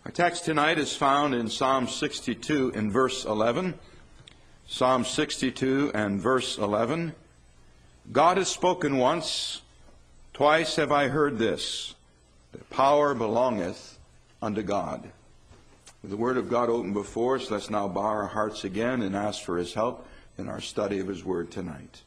Our text tonight is found in Psalm 62 and verse 11. Psalm 62 and verse 11. God has spoken once, twice have I heard this, that power belongeth unto God. With the Word of God open before us, let's now bow our hearts again and ask for His help in our study of His Word tonight.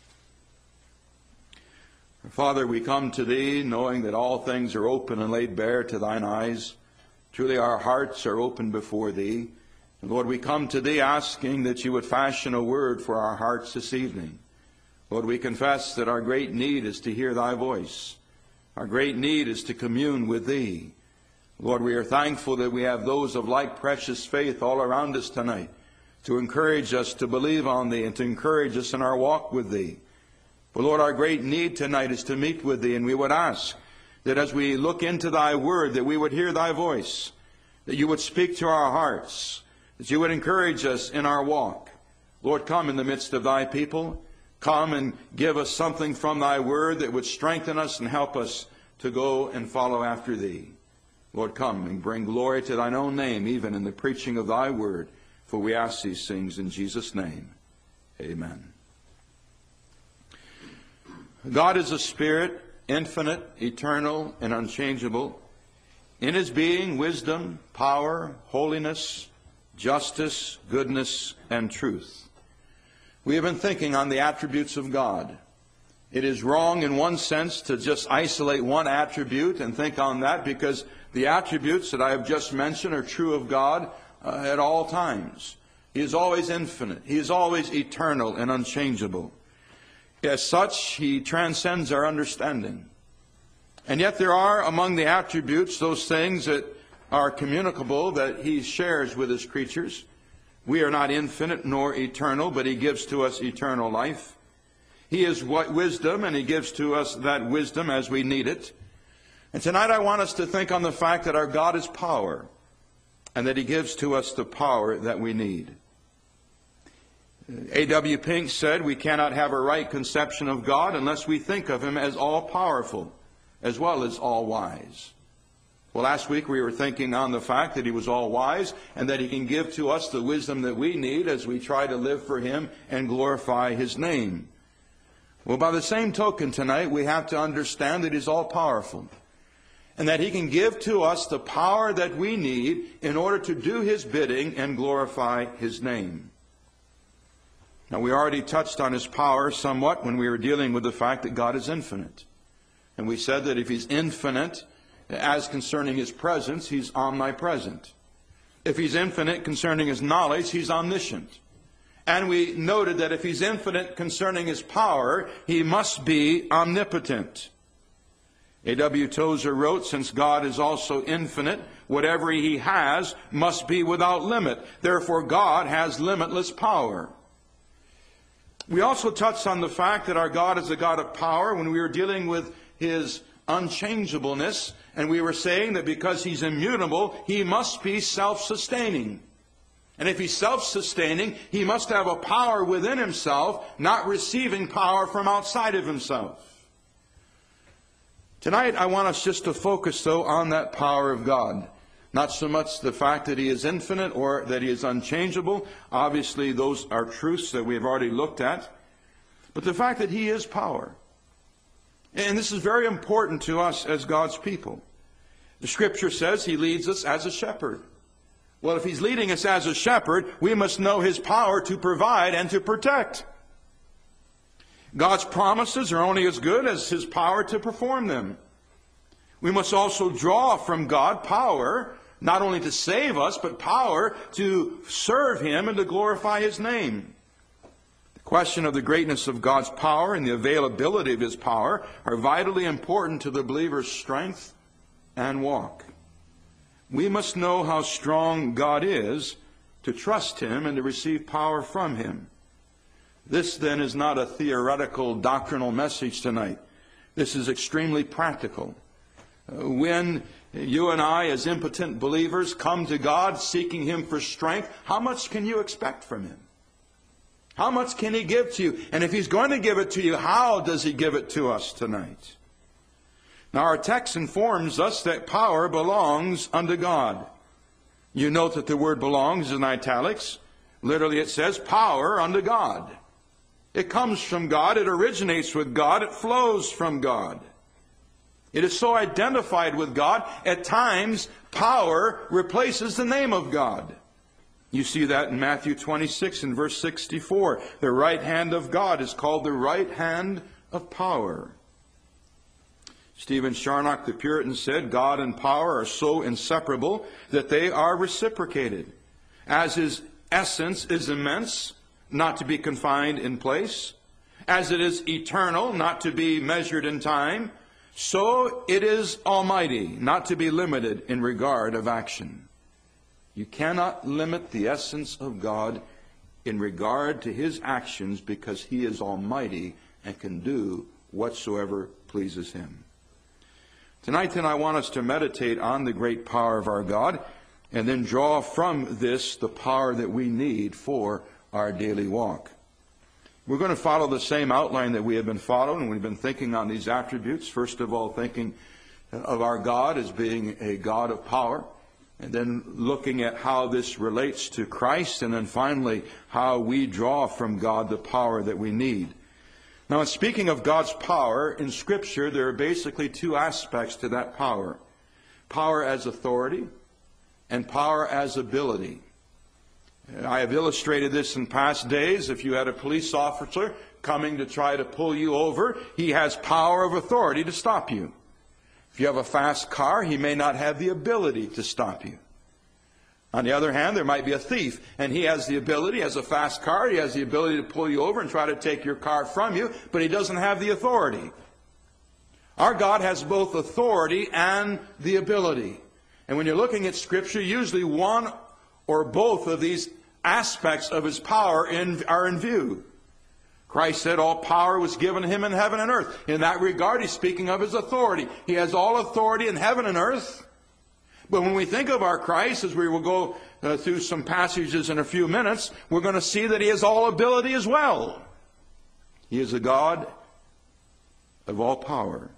Father, we come to Thee knowing that all things are open and laid bare to Thine eyes. Truly our hearts are open before Thee. And Lord, we come to Thee asking that You would fashion a word for our hearts this evening. Lord, we confess that our great need is to hear Thy voice. Our great need is to commune with Thee. Lord, we are thankful that we have those of like precious faith all around us tonight to encourage us to believe on Thee and to encourage us in our walk with Thee. But Lord, our great need tonight is to meet with Thee, and we would ask that as we look into Thy Word, that we would hear Thy voice, that You would speak to our hearts, that You would encourage us in our walk. Lord, come in the midst of Thy people. Come and give us something from Thy Word that would strengthen us and help us to go and follow after Thee. Lord, come and bring glory to Thine own name, even in the preaching of Thy Word. For we ask these things in Jesus' name. Amen. God is a Spirit, infinite, eternal, and unchangeable. In His being, wisdom, power, holiness, justice, goodness, and truth. We have been thinking on the attributes of God. It is wrong in one sense to just isolate one attribute and think on that, because the attributes that I have just mentioned are true of God at all times. He is always infinite. He is always eternal and unchangeable. As such, He transcends our understanding. And yet there are among the attributes those things that are communicable that He shares with His creatures. We are not infinite nor eternal, but He gives to us eternal life. He is wisdom, and He gives to us that wisdom as we need it. And tonight I want us to think on the fact that our God is power, and that He gives to us the power that we need. A.W. Pink said we cannot have a right conception of God unless we think of Him as all-powerful as well as all-wise. Well, last week we were thinking on the fact that He was all-wise and that He can give to us the wisdom that we need as we try to live for Him and glorify His name. Well, by the same token tonight, we have to understand that He's all-powerful and that He can give to us the power that we need in order to do His bidding and glorify His name. Now, we already touched on His power somewhat when we were dealing with the fact that God is infinite. And we said that if He's infinite, as concerning His presence, He's omnipresent. If He's infinite concerning His knowledge, He's omniscient. And we noted that if He's infinite concerning His power, He must be omnipotent. A.W. Tozer wrote, since God is also infinite, whatever He has must be without limit. Therefore, God has limitless power. We also touched on the fact that our God is a God of power when we were dealing with His unchangeableness, and we were saying that because He's immutable, He must be self-sustaining. And if He's self-sustaining, He must have a power within Himself, not receiving power from outside of Himself. Tonight, I want us just to focus, though, on that power of God. Not so much the fact that He is infinite or that He is unchangeable. Obviously, those are truths that we have already looked at. But the fact that He is power. And this is very important to us as God's people. The Scripture says He leads us as a shepherd. Well, if He's leading us as a shepherd, we must know His power to provide and to protect. God's promises are only as good as His power to perform them. We must also draw from God power, not only to save us, but power to serve Him and to glorify His name. The question of the greatness of God's power and the availability of His power are vitally important to the believer's strength and walk. We must know how strong God is to trust Him and to receive power from Him. This, then, is not a theoretical doctrinal message tonight. This is extremely practical. When you and I, as impotent believers, come to God seeking Him for strength, how much can you expect from Him? How much can He give to you? And if He's going to give it to you, how does He give it to us tonight? Now, our text informs us that power belongs unto God. You note that the word belongs in italics. Literally it says power unto God. It comes from God. It originates with God. It flows from God. It is so identified with God, at times power replaces the name of God. You see that in Matthew 26 and verse 64. The right hand of God is called the right hand of power. Stephen Charnock, the Puritan, said, God and power are so inseparable that they are reciprocated. As his essence is immense, not to be confined in place, as it is eternal, not to be measured in time, so it is almighty, not to be limited in regard of action. You cannot limit the essence of God in regard to his actions, because he is almighty and can do whatsoever pleases him. Tonight then I want us to meditate on the great power of our God, and then draw from this the power that we need for our daily walk. We're going to follow the same outline that we have been following. We've been thinking on these attributes. First of all, thinking of our God as being a God of power, and then looking at how this relates to Christ, and then finally how we draw from God the power that we need. Now, in speaking of God's power in Scripture, there are basically two aspects to that power. Power as authority and power as ability. I have illustrated this in past days. If you had a police officer coming to try to pull you over, he has power of authority to stop you. If you have a fast car, he may not have the ability to stop you. On the other hand, there might be a thief, and he has the ability, as a fast car, he has the ability to pull you over and try to take your car from you, but he doesn't have the authority. Our God has both authority and the ability. And when you're looking at Scripture, usually one or both of these aspects of his power are in view. Christ said all power was given to him in heaven and earth. In that regard, he's speaking of his authority. He has all authority in heaven and earth. But when we think of our Christ, as we will go through some passages in a few minutes, we're going to see that he has all ability as well. He is a God of all power.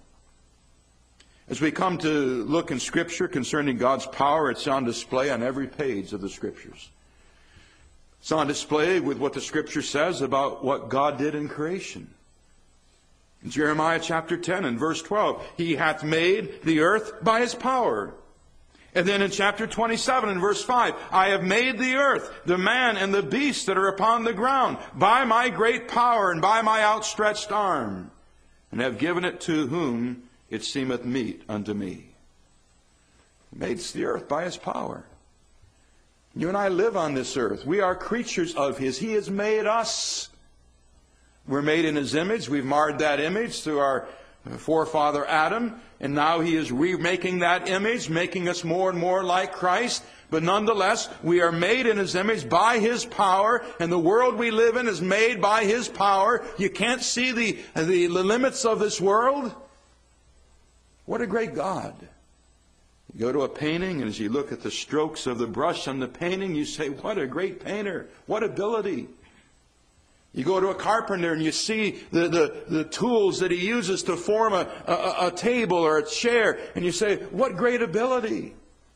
As we come to look in Scripture concerning God's power, it's on display on every page of the Scriptures. It's on display with what the Scripture says about what God did in creation. In Jeremiah chapter 10 and verse 12, he hath made the earth by his power. And then in chapter 27 and verse 5, I have made the earth, the man and the beast that are upon the ground, by my great power and by my outstretched arm, and have given it to whom it seemeth meet unto me. He made the earth by his power. You and I live on this earth. We are creatures of his. He has made us. We're made in his image. We've marred that image through our forefather Adam, and now he is remaking that image, making us more and more like Christ. But nonetheless, we are made in his image by his power, and the world we live in is made by his power. You can't see the limits of this world. What a great God. You go to a painting, and as you look at the strokes of the brush on the painting, you say, what a great painter. What ability. You go to a carpenter and you see the tools that he uses to form a table or a chair, and you say, what great ability.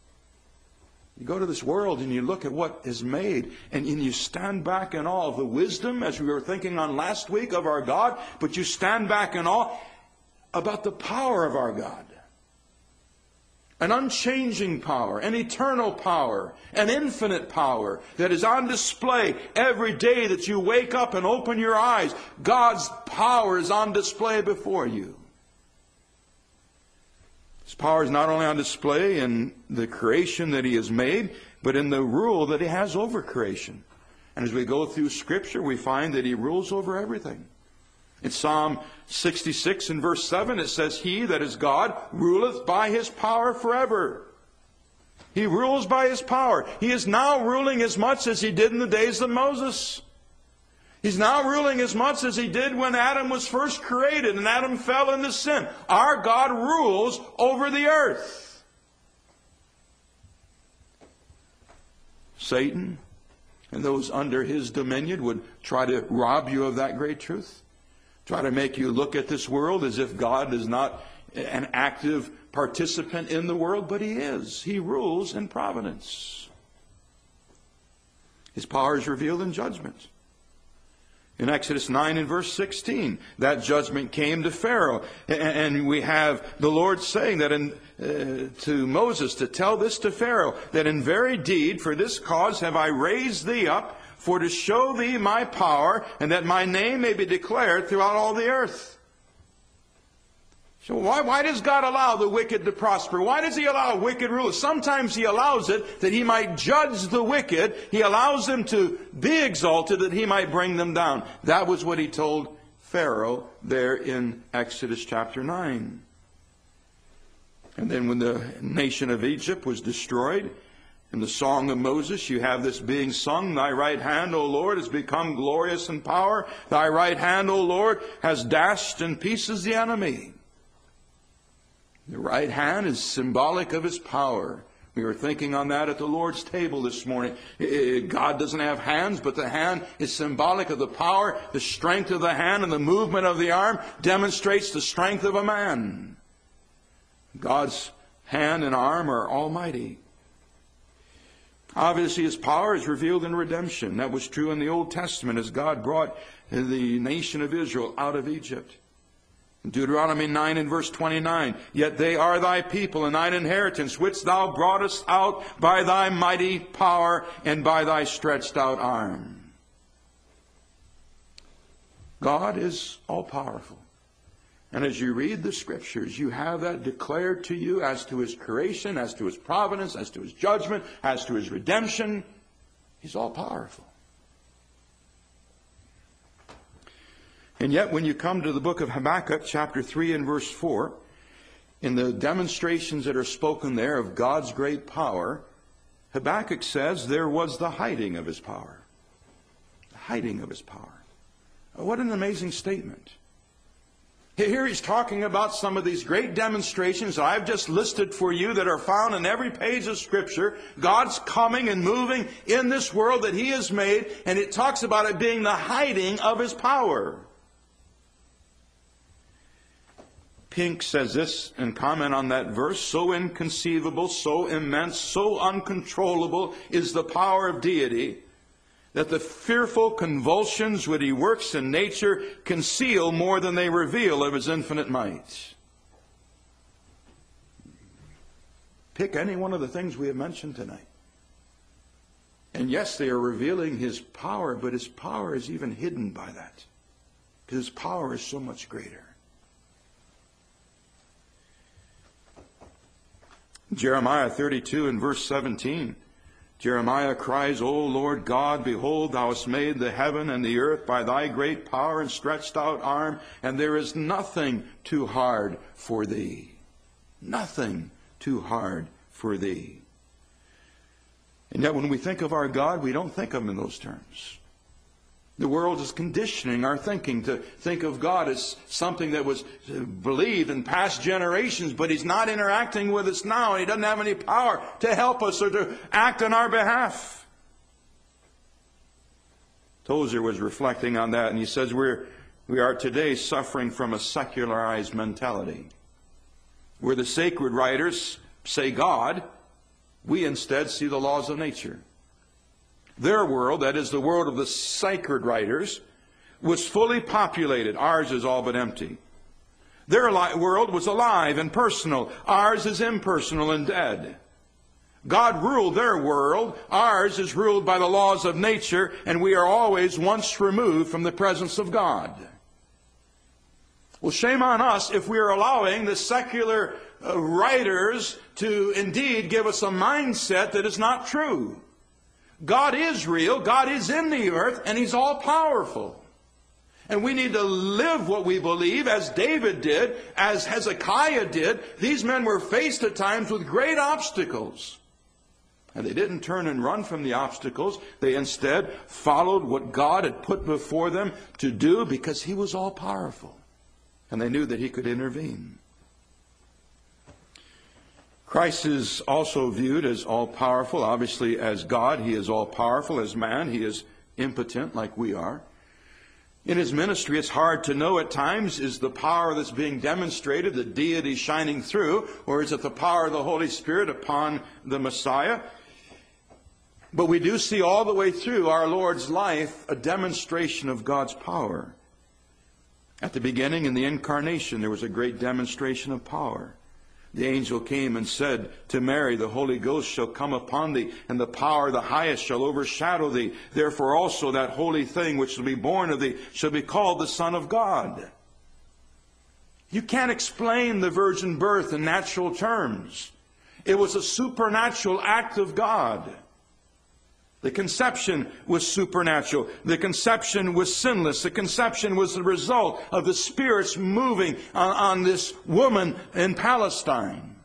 You go to this world and you look at what is made, and you stand back in awe of the wisdom, as we were thinking on last week, of our God, but you stand back in awe about the power of our God. An unchanging power, an eternal power, an infinite power that is on display every day that you wake up and open your eyes. God's power is on display before you. His power is not only on display in the creation that he has made, but in the rule that he has over creation. And as we go through Scripture, we find that he rules over everything. In Psalm 66 and verse 7, it says, he, that is God, ruleth by his power forever. He rules by his power. He is now ruling as much as he did in the days of Moses. He's now ruling as much as he did when Adam was first created and Adam fell into sin. Our God rules over the earth. Satan and those under his dominion would try to rob you of that great truth. Try to make you look at this world as if God is not an active participant in the world, but he is. He rules in providence. His power is revealed in judgment. In Exodus 9 and verse 16, that judgment came to Pharaoh. And we have the Lord saying that to Moses to tell this to Pharaoh, that in very deed for this cause have I raised thee up, for to show thee my power, and that my name may be declared throughout all the earth. So why does God allow the wicked to prosper? Why does He allow wicked rulers? Sometimes He allows it that He might judge the wicked. He allows them to be exalted that He might bring them down. That was what He told Pharaoh there in Exodus chapter 9. And then when the nation of Egypt was destroyed, in the Song of Moses, you have this being sung, Thy right hand, O Lord, has become glorious in power. Thy right hand, O Lord, has dashed in pieces the enemy. The right hand is symbolic of His power. We were thinking on that at the Lord's table this morning. God doesn't have hands, but the hand is symbolic of the power. The strength of the hand and the movement of the arm demonstrates the strength of a man. God's hand and arm are almighty. Obviously, His power is revealed in redemption. That was true in the Old Testament as God brought the nation of Israel out of Egypt. Deuteronomy 9 and verse 29, Yet they are thy people and thine inheritance, which thou broughtest out by thy mighty power and by thy stretched out arm. God is all-powerful. And as you read the Scriptures, you have that declared to you as to His creation, as to His providence, as to His judgment, as to His redemption. He's all-powerful. And yet when you come to the book of Habakkuk, chapter 3 and verse 4, in the demonstrations that are spoken there of God's great power, Habakkuk says there was the hiding of His power. The hiding of His power. What an amazing statement. Here he's talking about some of these great demonstrations that I've just listed for you that are found in every page of Scripture. God's coming and moving in this world that He has made, and it talks about it being the hiding of His power. Pink says this in comment on that verse, so inconceivable, so immense, so uncontrollable is the power of deity that the fearful convulsions which He works in nature conceal more than they reveal of His infinite might. Pick any one of the things we have mentioned tonight. And yes, they are revealing His power, but His power is even hidden by that. Because His power is so much greater. Jeremiah 32 and verse 17. Jeremiah cries, O Lord God, behold, Thou hast made the heaven and the earth by Thy great power and stretched out arm, and there is nothing too hard for Thee. Nothing too hard for Thee. And yet when we think of our God, we don't think of Him in those terms. The world is conditioning our thinking to think of God as something that was believed in past generations, but He's not interacting with us now, and He doesn't have any power to help us or to act on our behalf. Tozer was reflecting on that, and he says we are today suffering from a secularized mentality, where the sacred writers say God, we instead see the laws of nature. Their world, that is the world of the sacred writers, was fully populated. Ours is all but empty. Their world was alive and personal. Ours is impersonal and dead. God ruled their world. Ours is ruled by the laws of nature, and we are always once removed from the presence of God. Well, shame on us if we are allowing the secular writers to indeed give us a mindset that is not true. God is real, God is in the earth, and He's all-powerful. And we need to live what we believe, as David did, as Hezekiah did. These men were faced at times with great obstacles. And they didn't turn and run from the obstacles. They instead followed what God had put before them to do, because He was all-powerful. And they knew that He could intervene. Christ is also viewed as all-powerful. Obviously, as God, He is all-powerful. As man, He is impotent like we are. In His ministry, it's hard to know at times, is the power that's being demonstrated, the deity shining through, or is it the power of the Holy Spirit upon the Messiah? But we do see all the way through our Lord's life a demonstration of God's power. At the beginning, in the incarnation, there was a great demonstration of power. The angel came and said to Mary, the Holy Ghost shall come upon thee, and the power of the highest shall overshadow thee. Therefore also that holy thing which shall be born of thee shall be called the Son of God. You can't explain the virgin birth in natural terms. It was a supernatural act of God. The conception was supernatural. The conception was sinless. The conception was the result of the Spirit's moving on this woman in Palestine.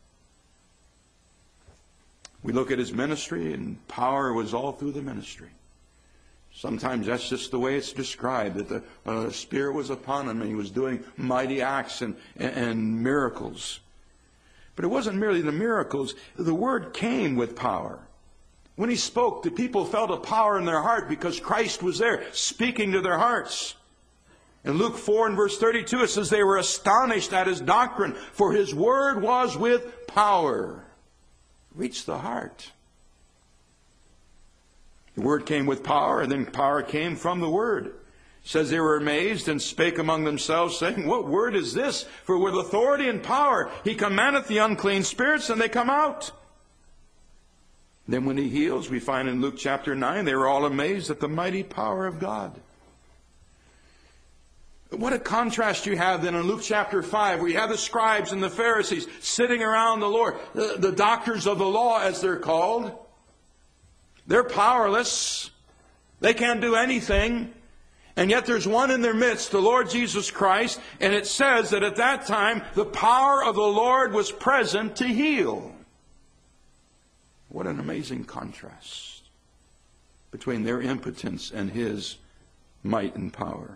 We look at his ministry, and power was all through the ministry. Sometimes that's just the way it's described, that the Spirit was upon him and he was doing mighty acts and miracles. But it wasn't merely the miracles. The Word came with power. When he spoke, the people felt a power in their heart because Christ was there speaking to their hearts. In Luke 4 and verse 32, it says, they were astonished at his doctrine, for his word was with power. Reached the heart. The word came with power, and then power came from the word. It says they were amazed and spake among themselves, saying, what word is this? For with authority and power he commandeth the unclean spirits, and they come out. Then when he heals, we find in Luke chapter 9, they were all amazed at the mighty power of God. What a contrast you have then in Luke chapter 5, where you have the scribes and the Pharisees sitting around the Lord, the doctors of the law as they're called. They're powerless. They can't do anything. And yet there's one in their midst, the Lord Jesus Christ, and it says that at that time the power of the Lord was present to heal. What an amazing contrast between their impotence and his might and power.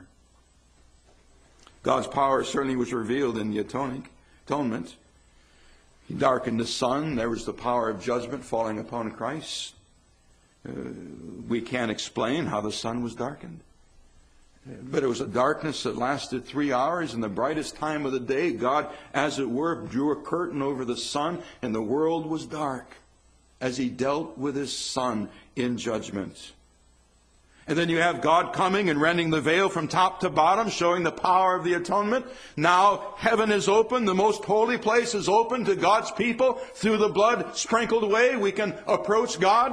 God's power certainly was revealed in the atonement. He darkened the sun. There was the power of judgment falling upon Christ. We can't explain how the sun was darkened. But it was a darkness that lasted 3 hours. In the brightest time of the day, God, as it were, drew a curtain over the sun, and the world was dark as he dealt with his Son in judgment. And then you have God coming and rending the veil from top to bottom, showing the power of the atonement. Now heaven is open. The most holy place is open to God's people. Through the blood sprinkled away, we can approach God.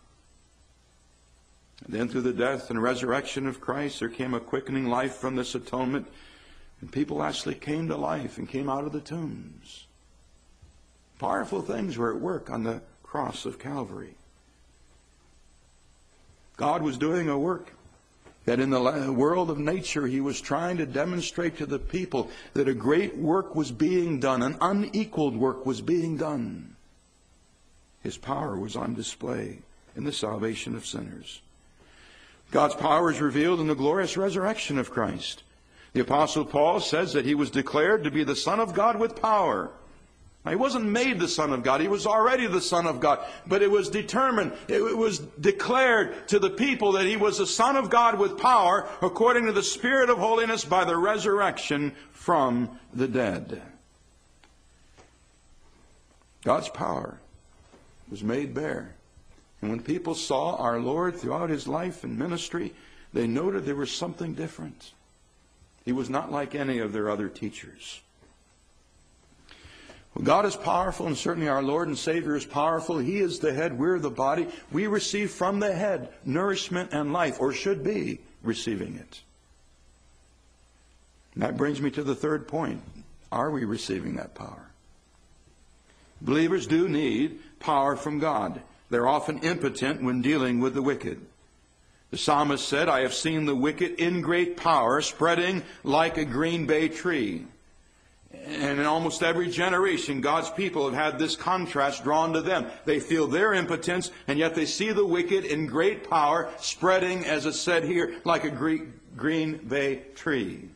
And then through the death and resurrection of Christ, there came a quickening life from this atonement. And people actually came to life and came out of the tombs. Powerful things were at work on the cross of Calvary. God was doing a work that in the world of nature he was trying to demonstrate to the people that a great work was being done, an unequaled work was being done. His power was on display in the salvation of sinners. God's power is revealed in the glorious resurrection of Christ. The Apostle Paul says that he was declared to be the Son of God with power. Now, he wasn't made the Son of God. He was already the Son of God. But it was determined, it was declared to the people that he was the Son of God with power according to the Spirit of holiness by the resurrection from the dead. God's power was made bare. And when people saw our Lord throughout his life and ministry, they noted there was something different. He was not like any of their other teachers. Well, God is powerful, and certainly our Lord and Savior is powerful. He is the head, we're the body. We receive from the head nourishment and life, or should be receiving it. And that brings me to the third point. Are we receiving that power? Believers do need power from God. They're often impotent when dealing with the wicked. The psalmist said, I have seen the wicked in great power, spreading like a green bay tree. And in almost every generation, God's people have had this contrast drawn to them. They feel their impotence, and yet they see the wicked in great power, spreading, as it said here, like a green bay tree.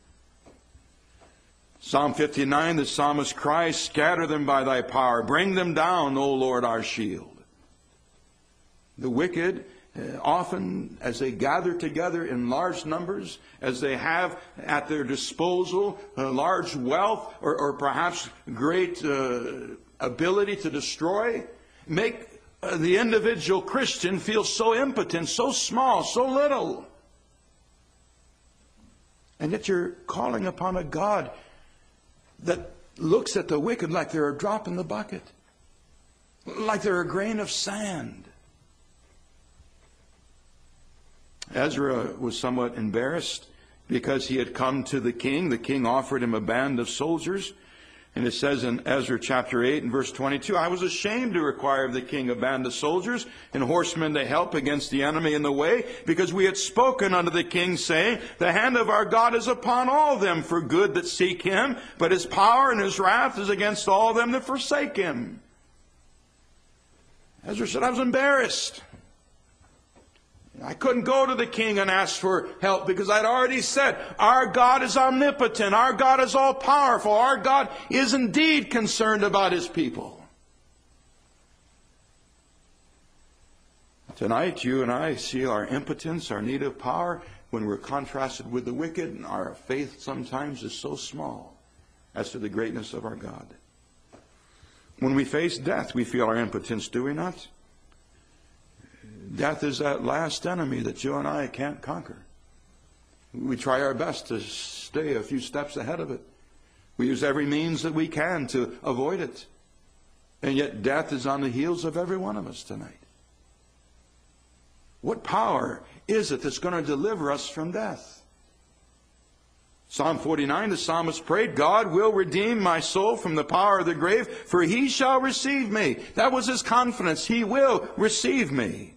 Psalm 59, the psalmist cries, scatter them by thy power. Bring them down, O Lord, our shield. The wicked, often as they gather together in large numbers, as they have at their disposal large wealth or perhaps great ability to destroy, make the individual Christian feels so impotent, so small, so little. And yet you're calling upon a God that looks at the wicked like they're a drop in the bucket, like they're a grain of sand. Ezra was somewhat embarrassed because he had come to the king. The king offered him a band of soldiers. And it says in Ezra chapter 8 and verse 22, I was ashamed to require of the king a band of soldiers and horsemen to help against the enemy in the way, because we had spoken unto the king, saying, the hand of our God is upon all them for good that seek him, but his power and his wrath is against all them that forsake him. Ezra said, I was embarrassed. I couldn't go to the king and ask for help because I'd already said, our God is omnipotent. Our God is all powerful. Our God is indeed concerned about his people. Tonight, you and I see our impotence, our need of power, when we're contrasted with the wicked, and our faith sometimes is so small as to the greatness of our God. When we face death, we feel our impotence, do we not? Death is that last enemy that you and I can't conquer. We try our best to stay a few steps ahead of it. We use every means that we can to avoid it. And yet death is on the heels of every one of us tonight. What power is it that's going to deliver us from death? Psalm 49, the psalmist prayed, God will redeem my soul from the power of the grave, for he shall receive me. That was his confidence. He will receive me.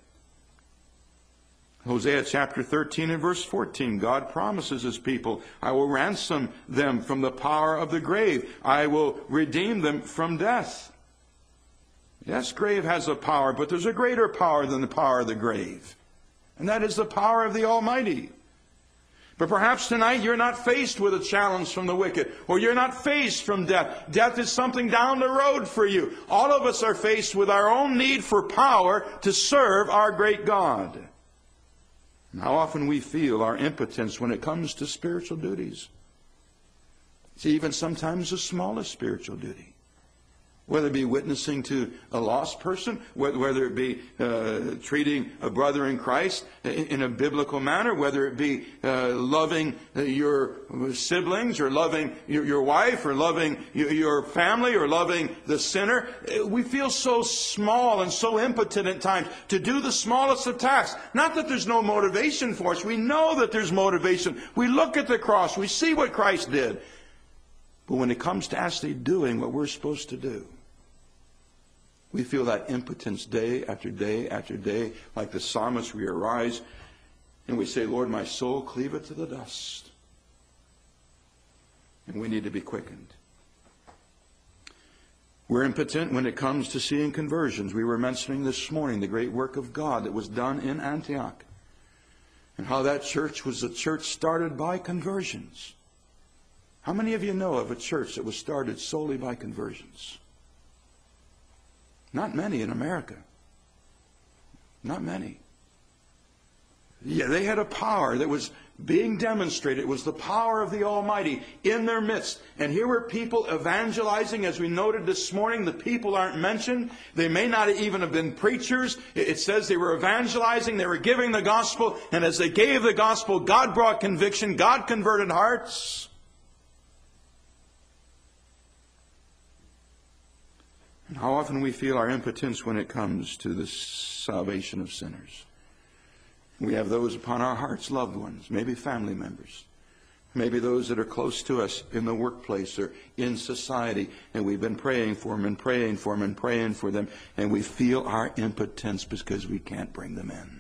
Hosea chapter 13 and verse 14, God promises his people, I will ransom them from the power of the grave. I will redeem them from death. Yes, grave has a power, but there's a greater power than the power of the grave. And that is the power of the Almighty. But perhaps tonight you're not faced with a challenge from the wicked, or you're not faced from death. Death is something down the road for you. All of us are faced with our own need for power to serve our great God. How often we feel our impotence when it comes to spiritual duties. See, even sometimes the smallest spiritual duty. Whether it be witnessing to a lost person, whether it be treating a brother in Christ in a biblical manner, whether it be loving your siblings, or loving your wife, or loving your family, or loving the sinner. We feel so small and so impotent at times to do the smallest of tasks. Not that there's no motivation for us. We know that there's motivation. We look at the cross. We see what Christ did. But when it comes to actually doing what we're supposed to do, we feel that impotence day after day after day. Like the psalmist, we arise and we say, Lord, my soul cleaveth to the dust. And we need to be quickened. We're impotent when it comes to seeing conversions. We were mentioning this morning the great work of God that was done in Antioch, and how that church was a church started by conversions. How many of you know of a church that was started solely by conversions? Not many in America. Not many. Yeah, they had a power that was being demonstrated. It was the power of the Almighty in their midst. And here were people evangelizing. As we noted this morning, the people aren't mentioned. They may not even have been preachers. It says they were evangelizing. They were giving the gospel. And as they gave the gospel, God brought conviction. God converted hearts. And how often we feel our impotence when it comes to the salvation of sinners. We have those upon our hearts, loved ones, maybe family members, maybe those that are close to us in the workplace or in society, and we've been praying for them and praying for them and praying for them, and we feel our impotence because we can't bring them in.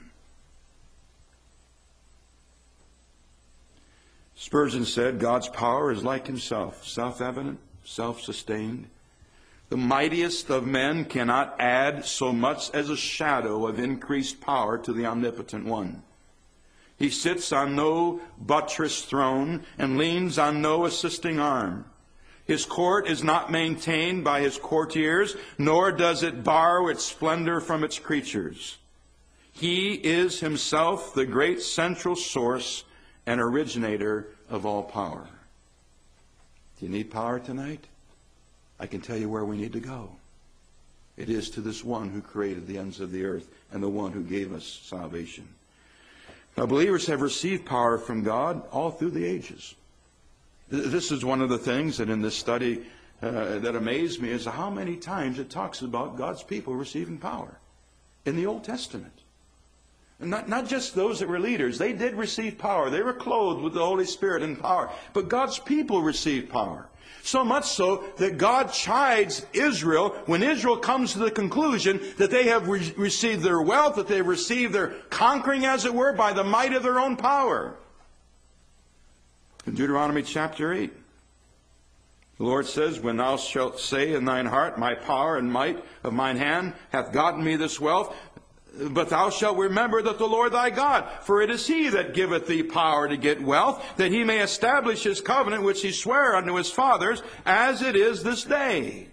Spurgeon said, God's power is like himself, self-evident, self-sustained. The mightiest of men cannot add so much as a shadow of increased power to the omnipotent one. He sits on no buttressed throne and leans on no assisting arm. His court is not maintained by his courtiers, nor does it borrow its splendor from its creatures. He is himself the great central source and originator of all power. Do you need power tonight? I can tell you where we need to go. It is to this one who created the ends of the earth and the one who gave us salvation. Now, believers have received power from God all through the ages. This is one of the things that in this study that amazed me, is how many times it talks about God's people receiving power in the Old Testament. And not just those that were leaders. They did receive power. They were clothed with the Holy Spirit and power. But God's people received power. So much so that God chides Israel when Israel comes to the conclusion that they have received their wealth, that they've received their conquering, as it were, by the might of their own power. In Deuteronomy chapter 8, the Lord says, when thou shalt say in thine heart, my power and might of mine hand hath gotten me this wealth, but thou shalt remember that the Lord thy God, for it is he that giveth thee power to get wealth, that he may establish his covenant which he sware unto his fathers, as it is this day.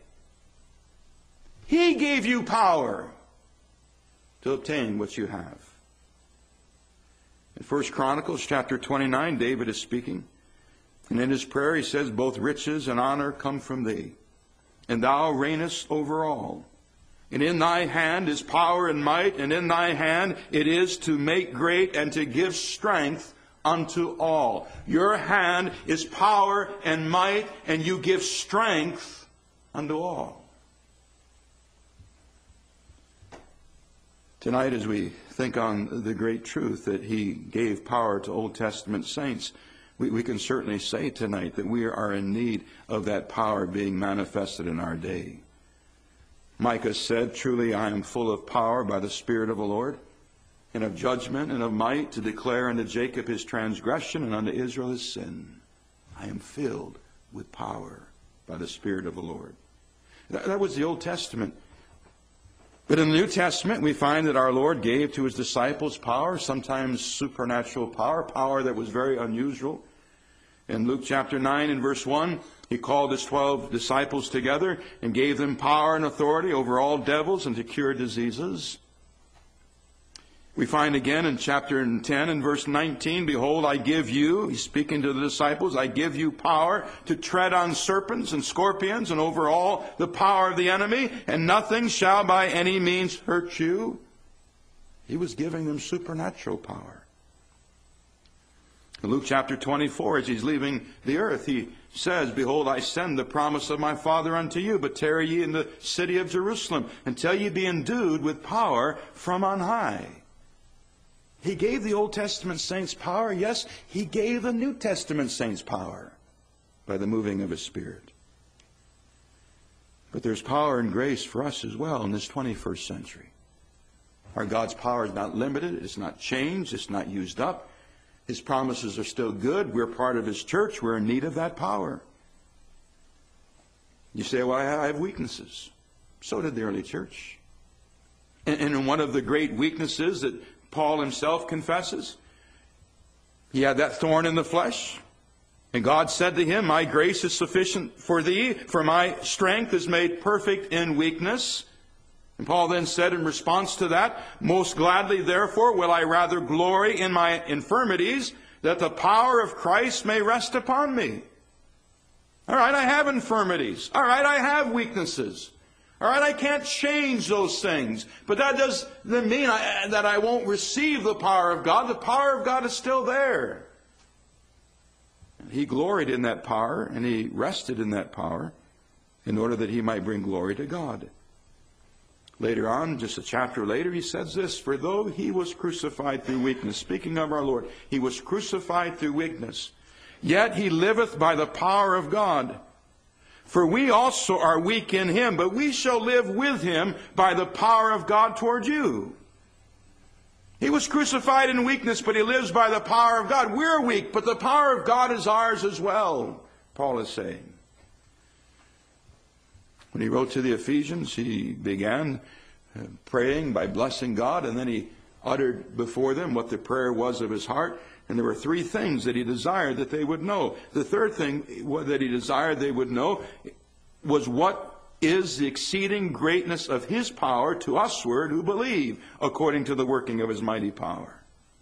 He gave you power to obtain what you have. In 1 Chronicles chapter 29, David is speaking. And in his prayer he says, both riches and honor come from thee, and thou reignest over all. And in thy hand is power and might, and in thy hand it is to make great and to give strength unto all. Your hand is power and might, and you give strength unto all. Tonight, as we think on the great truth that he gave power to Old Testament saints, we can certainly say tonight that we are in need of that power being manifested in our day. Micah said, truly I am full of power by the Spirit of the Lord, and of judgment and of might, to declare unto Jacob his transgression and unto Israel his sin. I am filled with power by the Spirit of the Lord. That was the Old Testament. But in the New Testament, we find that our Lord gave to his disciples power, sometimes supernatural power, power that was very unusual. In Luke chapter 9 and verse 1, he called his 12 disciples together and gave them power and authority over all devils and to cure diseases. We find again in chapter 10 and verse 19, behold, I give you, he's speaking to the disciples, I give you power to tread on serpents and scorpions and over all the power of the enemy, and nothing shall by any means hurt you. He was giving them supernatural power. In Luke chapter 24, as he's leaving the earth, he says, behold, I send the promise of my Father unto you, but tarry ye in the city of Jerusalem, until ye be endued with power from on high. He gave the Old Testament saints power. Yes, he gave the New Testament saints power by the moving of his Spirit. But there's power and grace for us as well in this 21st century. Our God's power is not limited. It's not changed. It's not used up. His promises are still good. We're part of his church. We're in need of that power. You say, well, I have weaknesses. So did the early church. And one of the great weaknesses that Paul himself confesses, he had that thorn in the flesh. And God said to him, my grace is sufficient for thee, for my strength is made perfect in weakness. And Paul then said in response to that, most gladly, therefore, will I rather glory in my infirmities, that the power of Christ may rest upon me. All right, I have infirmities. All right, I have weaknesses. All right, I can't change those things. But that doesn't mean that I won't receive the power of God. The power of God is still there. And he gloried in that power, and he rested in that power in order that he might bring glory to God. Later on, just a chapter later, he says this, for though he was crucified through weakness, speaking of our Lord, he was crucified through weakness, yet he liveth by the power of God. For we also are weak in him, but we shall live with him by the power of God toward you. He was crucified in weakness, but he lives by the power of God. We're weak, but the power of God is ours as well, Paul is saying. When he wrote to the Ephesians, he began praying by blessing God, and then he uttered before them what the prayer was of his heart. And there were three things that he desired that they would know. The third thing that he desired they would know was what is the exceeding greatness of his power to usward who believe, according to the working of his mighty power.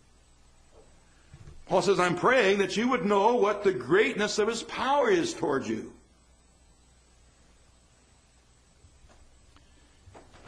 Paul says, I'm praying that you would know what the greatness of his power is toward you.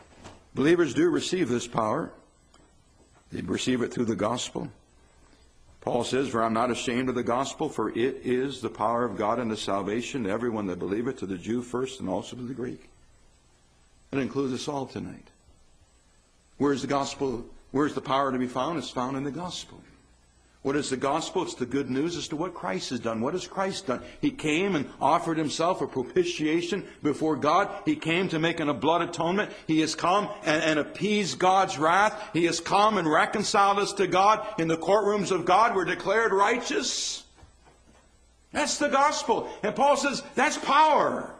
Believers do receive this power. They receive it through the gospel. Paul says, "For I am not ashamed of the gospel, for it is the power of God unto salvation to everyone that believeth, to the Jew first and also to the Greek." It includes us all tonight. Where's the gospel? Where's the power to be found? It's found in the gospel. What is the gospel? It's the good news as to what Christ has done. What has Christ done? He came and offered himself a propitiation before God. He came to make a blood atonement. He has come and appeased God's wrath. He has come and reconciled us to God. In the courtrooms of God, we're declared righteous. That's the gospel. And Paul says, that's power.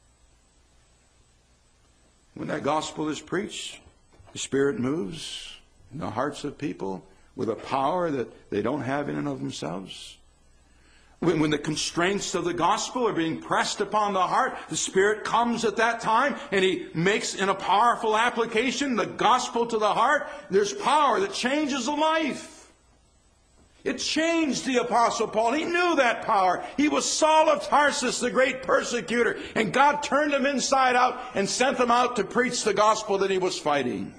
When that gospel is preached, the Spirit moves in the hearts of people with a power that they don't have in and of themselves. When the constraints of the gospel are being pressed upon the heart, the Spirit comes at that time and He makes in a powerful application the gospel to the heart. There's power that changes a life. It changed the Apostle Paul. He knew that power. He was Saul of Tarsus, the great persecutor, and God turned him inside out and sent him out to preach the gospel that he was fighting.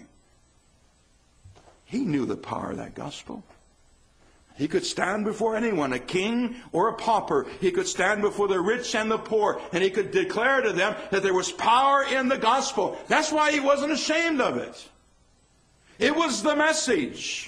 He knew the power of that gospel. He could stand before anyone, a king or a pauper. He could stand before the rich and the poor, and he could declare to them that there was power in the gospel. That's why he wasn't ashamed of it. It was the message.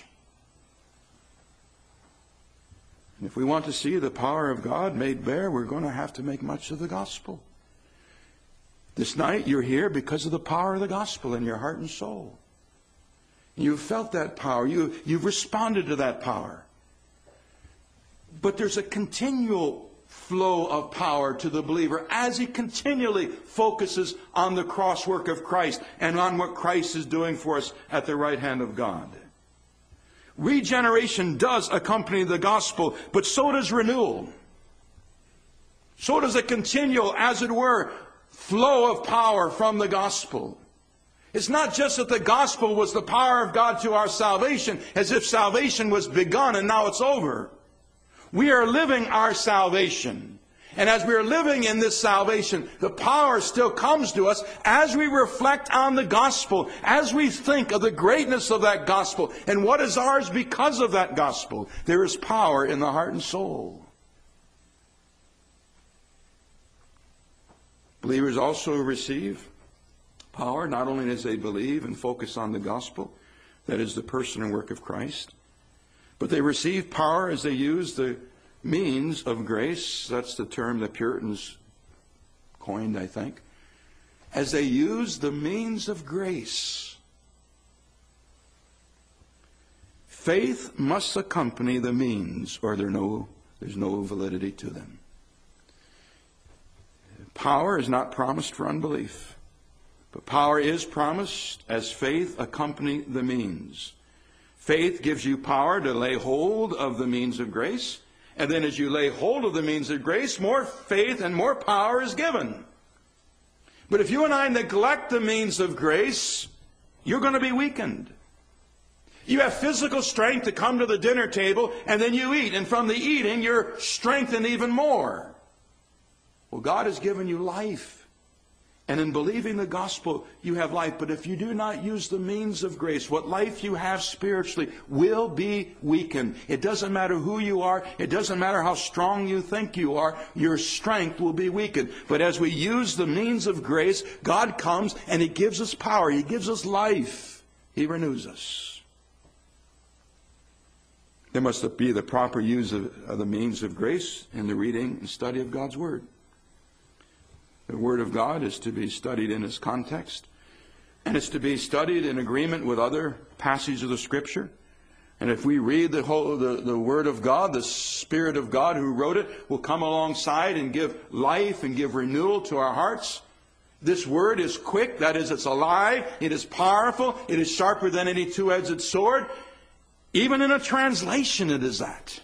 And if we want to see the power of God made bare, we're going to have to make much of the gospel. This night you're here because of the power of the gospel in your heart and soul. You've felt that power. You've responded to that power. But there's a continual flow of power to the believer as he continually focuses on the cross work of Christ and on what Christ is doing for us at the right hand of God. Regeneration does accompany the gospel, but so does renewal. So does a continual, as it were, flow of power from the gospel. It's not just that the gospel was the power of God to our salvation, as if salvation was begun and now it's over. We are living our salvation. And as we are living in this salvation, the power still comes to us as we reflect on the gospel, as we think of the greatness of that gospel and what is ours because of that gospel. There is power in the heart and soul. Believers also receive power not only as they believe and focus on the gospel, that is the person and work of Christ, but they receive power as they use the means of grace. That's the term the Puritans coined, I think. As they use the means of grace. Faith must accompany the means, or there's no validity to them. Power is not promised for unbelief. But power is promised as faith accompany the means. Faith gives you power to lay hold of the means of grace. And then as you lay hold of the means of grace, more faith and more power is given. But if you and I neglect the means of grace, you're going to be weakened. You have physical strength to come to the dinner table, and then you eat. And from the eating, you're strengthened even more. Well, God has given you life. And in believing the gospel, you have life. But if you do not use the means of grace, what life you have spiritually will be weakened. It doesn't matter who you are. It doesn't matter how strong you think you are. Your strength will be weakened. But as we use the means of grace, God comes and He gives us power. He gives us life. He renews us. There must be the proper use of the means of grace in the reading and study of God's Word. The Word of God is to be studied in its context, and it's to be studied in agreement with other passages of the Scripture. And if we read the Word of God, the Spirit of God who wrote it will come alongside and give life and give renewal to our hearts. This Word is quick, that is, it's alive, it is powerful, it is sharper than any two-edged sword. Even in a translation it is that.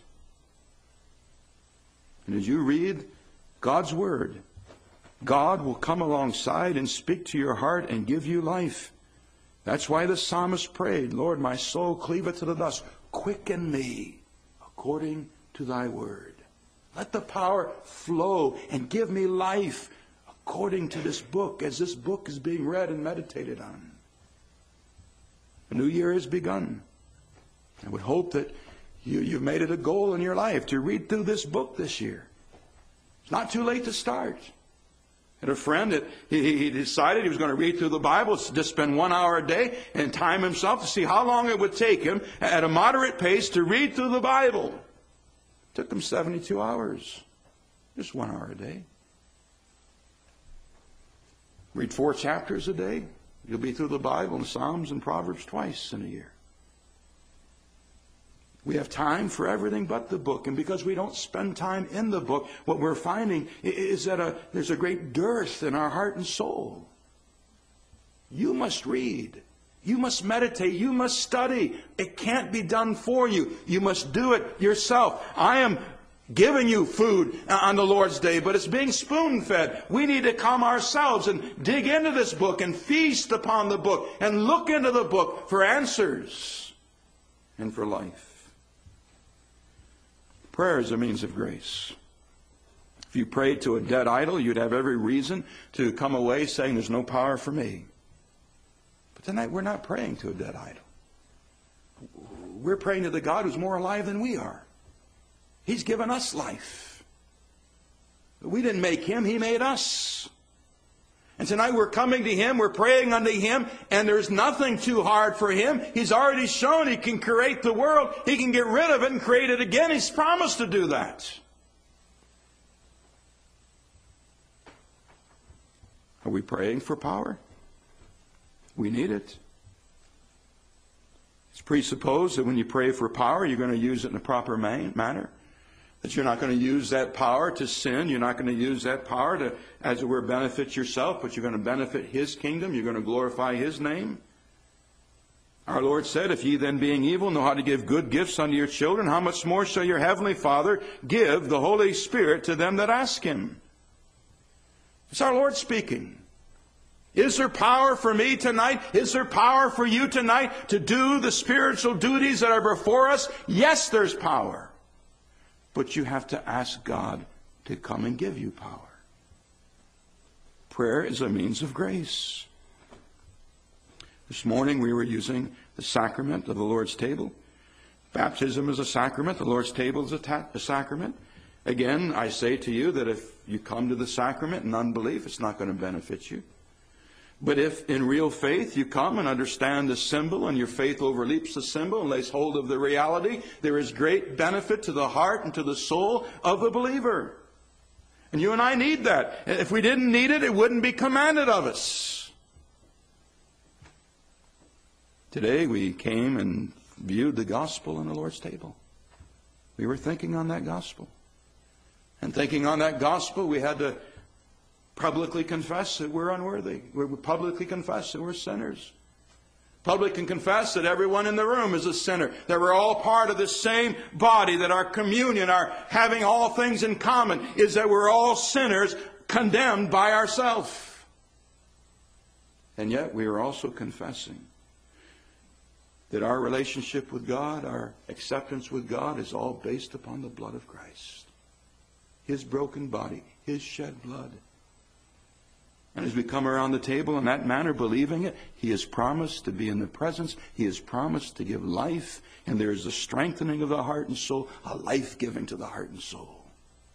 And as you read God's Word, God will come alongside and speak to your heart and give you life. That's why the psalmist prayed, Lord, my soul cleaveth to the dust. Quicken me according to thy word. Let the power flow and give me life according to this book, as this book is being read and meditated on. A new year has begun. I would hope that you've made it a goal in your life to read through this book this year. It's not too late to start. I had a friend that he decided he was going to read through the Bible, just spend 1 hour a day and time himself to see how long it would take him at a moderate pace to read through the Bible. It took him 72 hours. Just 1 hour a day. Read 4 chapters a day. You'll be through the Bible and Psalms and Proverbs twice in a year. We have time for everything but the book. And because we don't spend time in the book, what we're finding is that there's a great dearth in our heart and soul. You must read. You must meditate. You must study. It can't be done for you. You must do it yourself. I am giving you food on the Lord's Day, but it's being spoon-fed. We need to come ourselves and dig into this book and feast upon the book and look into the book for answers and for life. Prayer is a means of grace. If you prayed to a dead idol, you'd have every reason to come away saying there's no power for me. But tonight we're not praying to a dead idol. We're praying to the God who's more alive than we are. He's given us life. We didn't make Him, He made us. And tonight we're coming to Him, we're praying unto Him, and there's nothing too hard for Him. He's already shown He can create the world. He can get rid of it and create it again. He's promised to do that. Are we praying for power? We need it. It's presupposed that when you pray for power, you're going to use it in a proper manner. That you're not going to use that power to sin. You're not going to use that power to, as it were, benefit yourself, but you're going to benefit His kingdom. You're going to glorify His name. Our Lord said, if ye then being evil know how to give good gifts unto your children, how much more shall your heavenly Father give the Holy Spirit to them that ask Him? It's our Lord speaking. Is there power for me tonight? Is there power for you tonight to do the spiritual duties that are before us? Yes, there's power. But you have to ask God to come and give you power. Prayer is a means of grace. This morning we were using the sacrament of the Lord's table. Baptism is a sacrament. The Lord's table is a sacrament. Again, I say to you that if you come to the sacrament in unbelief, it's not going to benefit you. But if in real faith you come and understand the symbol and your faith overleaps the symbol and lays hold of the reality, there is great benefit to the heart and to the soul of the believer. And you and I need that. If we didn't need it, it wouldn't be commanded of us. Today we came and viewed the gospel on the Lord's table. We were thinking on that gospel. And thinking on that gospel, we had to publicly confess that we're unworthy. We publicly confess that we're sinners. Publicly confess that everyone in the room is a sinner. That we're all part of the same body. That our communion, our having all things in common, is that we're all sinners condemned by ourselves. And yet we are also confessing that our relationship with God, our acceptance with God, is all based upon the blood of Christ. His broken body, His shed blood. And as we come around the table in that manner, believing it, He has promised to be in the presence. He has promised to give life. And there is a strengthening of the heart and soul, a life-giving to the heart and soul.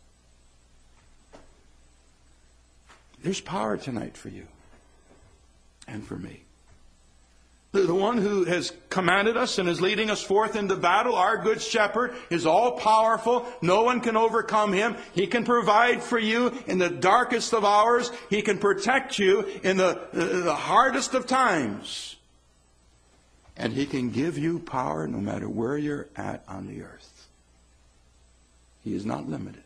There's power tonight for you and for me. The one who has commanded us and is leading us forth into battle, our good shepherd, is all-powerful. No one can overcome Him. He can provide for you in the darkest of hours. He can protect you in the hardest of times. And He can give you power no matter where you're at on the earth. He is not limited.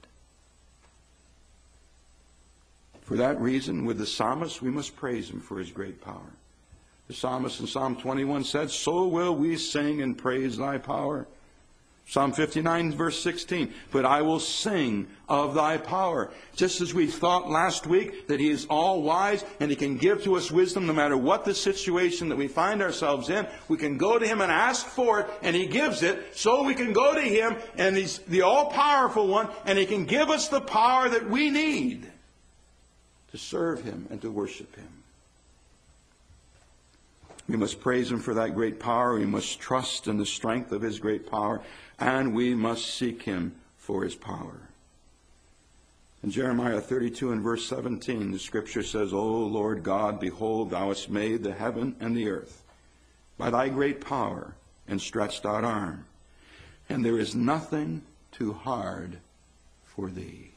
For that reason, with the psalmist, we must praise Him for His great power. The psalmist in Psalm 21 said, so will we sing and praise Thy power. Psalm 59 verse 16, but I will sing of Thy power. Just as we thought last week that He is all wise and He can give to us wisdom no matter what the situation that we find ourselves in. We can go to Him and ask for it and He gives it. So we can go to Him and He's the all-powerful one and He can give us the power that we need to serve Him and to worship Him. We must praise Him for that great power. We must trust in the strength of His great power. And we must seek Him for His power. In Jeremiah 32 and verse 17, the Scripture says, O Lord God, behold, Thou hast made the heaven and the earth by Thy great power and stretched out arm. And there is nothing too hard for Thee.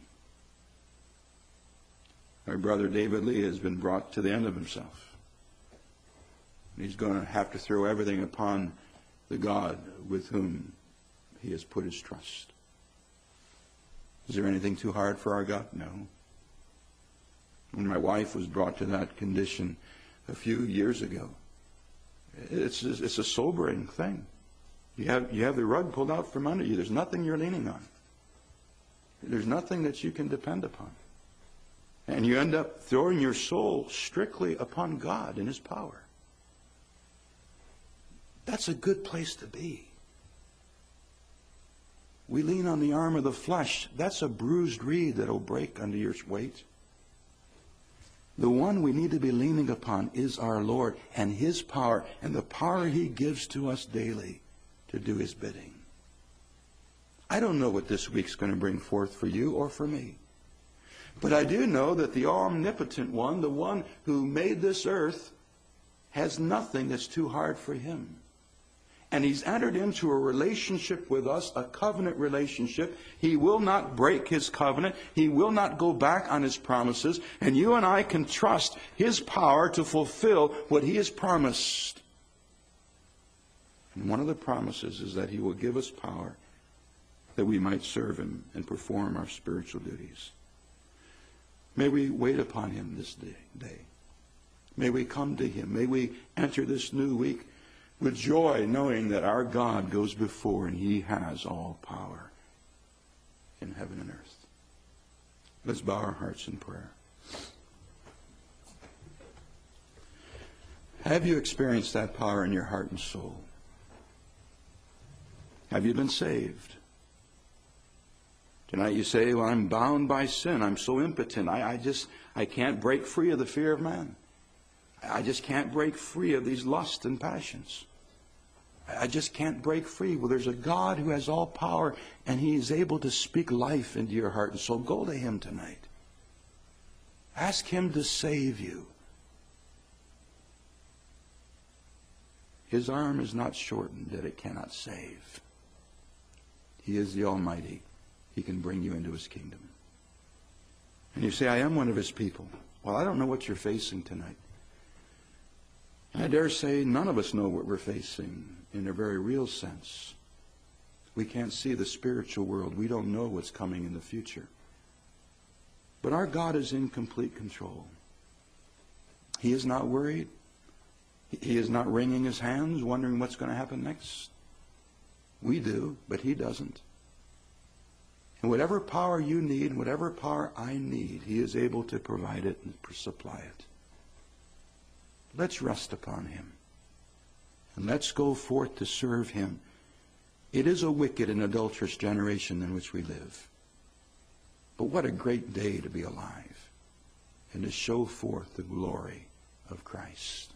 Our brother David Lee has been brought to the end of himself. He's going to have to throw everything upon the God with whom he has put his trust. Is there anything too hard for our God? No. When my wife was brought to that condition a few years ago, it's a sobering thing. You have the rug pulled out from under you. There's nothing you're leaning on. There's nothing that you can depend upon. And you end up throwing your soul strictly upon God and His power. That's a good place to be. We lean on the arm of the flesh. That's a bruised reed that will break under your weight. The one we need to be leaning upon is our Lord and His power and the power He gives to us daily to do His bidding. I don't know what this week's going to bring forth for you or for me. But I do know that the omnipotent one, the one who made this earth, has nothing that's too hard for Him. And He's entered into a relationship with us, a covenant relationship. He will not break His covenant. He will not go back on His promises. And you and I can trust His power to fulfill what He has promised. And one of the promises is that He will give us power that we might serve Him and perform our spiritual duties. May we wait upon Him this day. May we come to Him. May we enter this new week with joy, knowing that our God goes before and He has all power in heaven and earth. Let's bow our hearts in prayer. Have you experienced that power in your heart and soul? Have you been saved? Tonight you say, well, I'm bound by sin. I'm so impotent. I can't break free of the fear of man. I just can't break free of these lusts and passions. I just can't break free. Well, there's a God who has all power, and He is able to speak life into your heart and soul. Go to Him tonight. Ask Him to save you. His arm is not shortened that it cannot save. He is the Almighty. He can bring you into His kingdom. And you say, I am one of His people. Well, I don't know what you're facing tonight. I dare say none of us know what we're facing in a very real sense. We can't see the spiritual world. We don't know what's coming in the future. But our God is in complete control. He is not worried. He is not wringing His hands, wondering what's going to happen next. We do, but He doesn't. And whatever power you need, whatever power I need, He is able to provide it and supply it. Let's rest upon Him. And let's go forth to serve Him. It is a wicked and adulterous generation in which we live. But what a great day to be alive and to show forth the glory of Christ.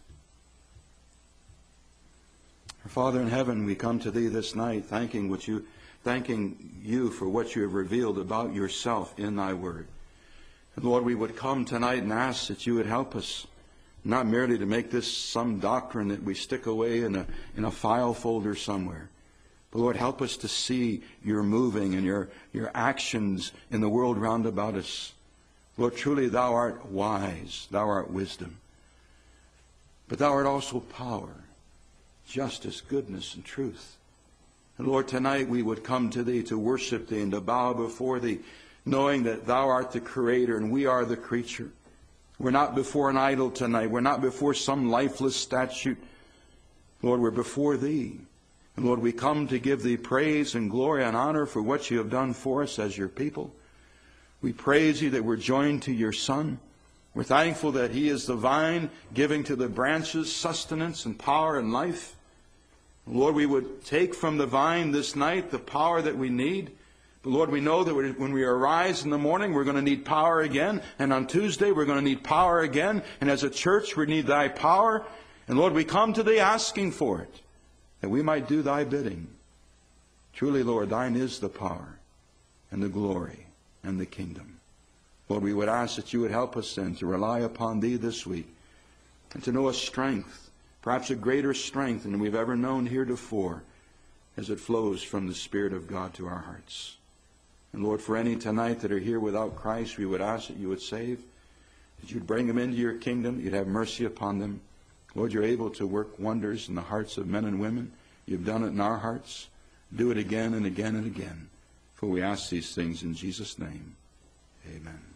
Our Father in heaven, we come to Thee this night thanking you for what You have revealed about Yourself in Thy Word. And Lord, we would come tonight and ask that You would help us, not merely to make this some doctrine that we stick away in a file folder somewhere. But Lord, help us to see Your moving and your actions in the world round about us. Lord, truly Thou art wise, Thou art wisdom. But Thou art also power, justice, goodness, and truth. And Lord, tonight we would come to Thee to worship Thee and to bow before Thee, knowing that Thou art the Creator and we are the creature. We're not before an idol tonight. We're not before some lifeless statue. Lord, we're before Thee. And Lord, we come to give Thee praise and glory and honor for what You have done for us as Your people. We praise You that we're joined to Your Son. We're thankful that He is the vine, giving to the branches sustenance and power and life. Lord, we would take from the vine this night the power that we need. But Lord, we know that when we arise in the morning, we're going to need power again. And on Tuesday, we're going to need power again. And as a church, we need Thy power. And Lord, we come to Thee asking for it, that we might do Thy bidding. Truly, Lord, Thine is the power and the glory and the kingdom. Lord, we would ask that You would help us then to rely upon Thee this week and to know a strength, perhaps a greater strength than we've ever known heretofore, as it flows from the Spirit of God to our hearts. And Lord, for any tonight that are here without Christ, we would ask that You would save, that You'd bring them into Your kingdom, You'd have mercy upon them. Lord, You're able to work wonders in the hearts of men and women. You've done it in our hearts. Do it again and again and again. For we ask these things in Jesus' name. Amen.